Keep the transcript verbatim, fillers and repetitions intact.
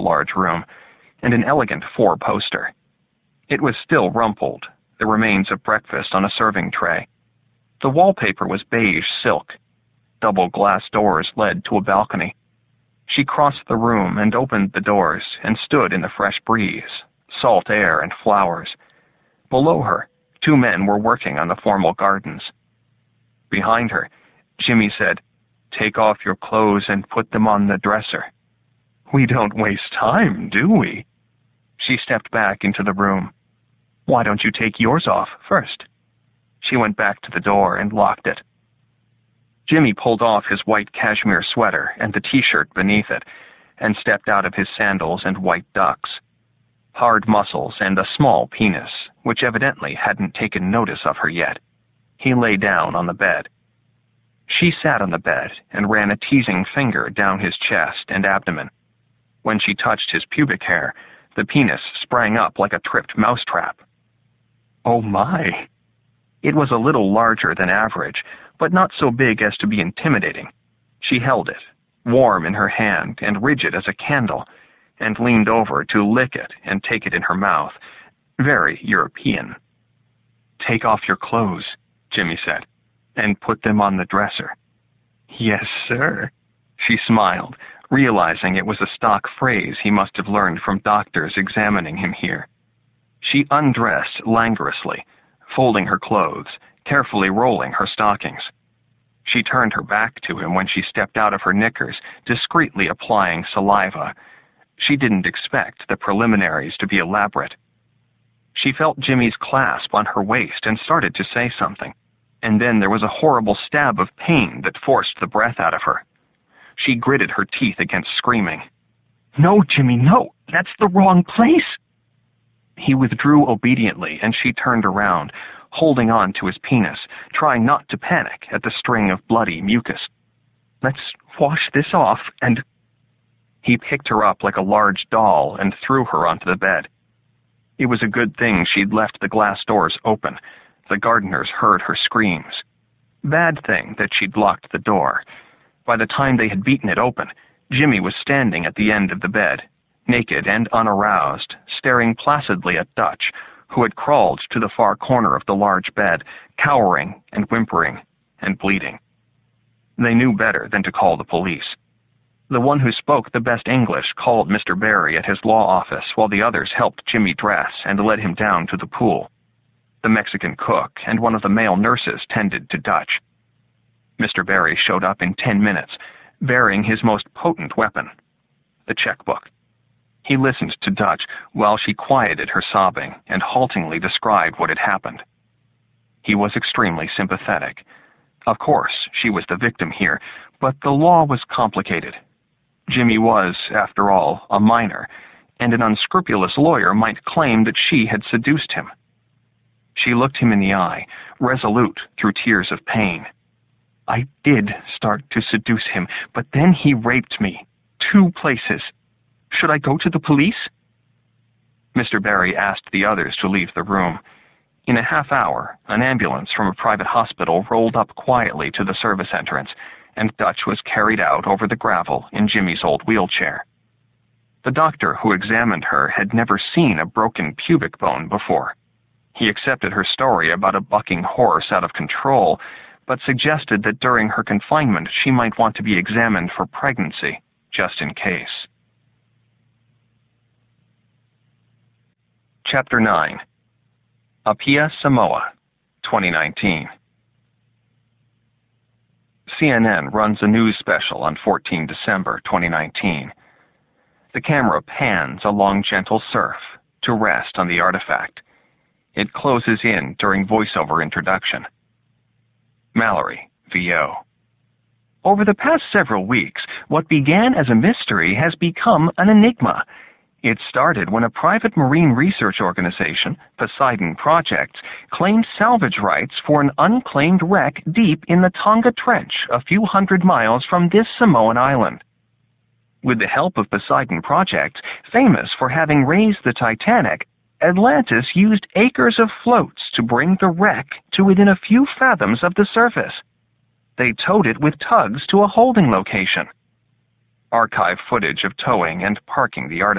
large room, and an elegant four-poster. It was still rumpled, the remains of breakfast on a serving tray. The wallpaper was beige silk. Double glass doors led to a balcony. She crossed the room and opened the doors and stood in the fresh breeze, salt air and flowers. Below her, two men were working on the formal gardens. Behind her, Jimmy said, "Take off your clothes and put them on the dresser." "We don't waste time, do we?" She stepped back into the room. "Why don't you take yours off first?" She went back to the door and locked it. Jimmy pulled off his white cashmere sweater and the t-shirt beneath it, and stepped out of his sandals and white ducks. Hard muscles and a small penis, which evidently hadn't taken notice of her yet. He lay down on the bed. She sat on the bed and ran a teasing finger down his chest and abdomen. When she touched his pubic hair, the penis sprang up like a tripped mousetrap. Oh my! It was a little larger than average, but not so big as to be intimidating. She held it, warm in her hand and rigid as a candle, and leaned over to lick it and take it in her mouth. Very European. "Take off your clothes," Jimmy said, "and put them on the dresser." "Yes, sir." She smiled, realizing it was a stock phrase he must have learned from doctors examining him here. She undressed languorously, folding her clothes, carefully rolling her stockings. She turned her back to him when she stepped out of her knickers, discreetly applying saliva. She didn't expect the preliminaries to be elaborate. She felt Jimmy's clasp on her waist and started to say something, and then there was a horrible stab of pain that forced the breath out of her. She gritted her teeth against screaming. "No, Jimmy, no! That's the wrong place!" He withdrew obediently, and she turned around, holding on to his penis, trying not to panic at the string of bloody mucus. "Let's wash this off, and—" He picked her up like a large doll and threw her onto the bed. It was a good thing she'd left the glass doors open. The gardeners heard her screams. Bad thing that she'd locked the door. By the time they had beaten it open, Jimmy was standing at the end of the bed, naked and unaroused, staring placidly at Dutch, who had crawled to the far corner of the large bed, cowering and whimpering and bleeding. They knew better than to call the police. The one who spoke the best English called Mister Barry at his law office while the others helped Jimmy dress and led him down to the pool. The Mexican cook and one of the male nurses tended to Dutch. Mister Barry showed up in ten minutes, bearing his most potent weapon, the checkbook. He listened to Dutch while she quieted her sobbing and haltingly described what had happened. He was extremely sympathetic. Of course, she was the victim here, but the law was complicated. Jimmy was, after all, a minor, and an unscrupulous lawyer might claim that she had seduced him. She looked him in the eye, resolute through tears of pain. "I did start to seduce him, but then he raped me. Two places. Should I go to the police?" Mister Barry asked the others to leave the room. In a half hour, an ambulance from a private hospital rolled up quietly to the service entrance, and Dutch was carried out over the gravel in Jimmy's old wheelchair. The doctor who examined her had never seen a broken pubic bone before. He accepted her story about a bucking horse out of control, but suggested that during her confinement she might want to be examined for pregnancy, just in case. Chapter nine. Apia, Samoa, twenty nineteen. C N N runs a news special on the fourteenth of December, twenty nineteen. The camera pans along gentle surf to rest on the artifact. It closes in during voiceover introduction. Mallory, V O. Over the past several weeks, what began as a mystery has become an enigma. It started when a private marine research organization, Poseidon Projects, claimed salvage rights for an unclaimed wreck deep in the Tonga Trench, a few hundred miles from this Samoan island. With the help of Poseidon Projects, famous for having raised the Titanic, Atlantis used acres of floats to bring the wreck to within a few fathoms of the surface. They towed it with tugs to a holding location. Archive footage of towing and parking the artifact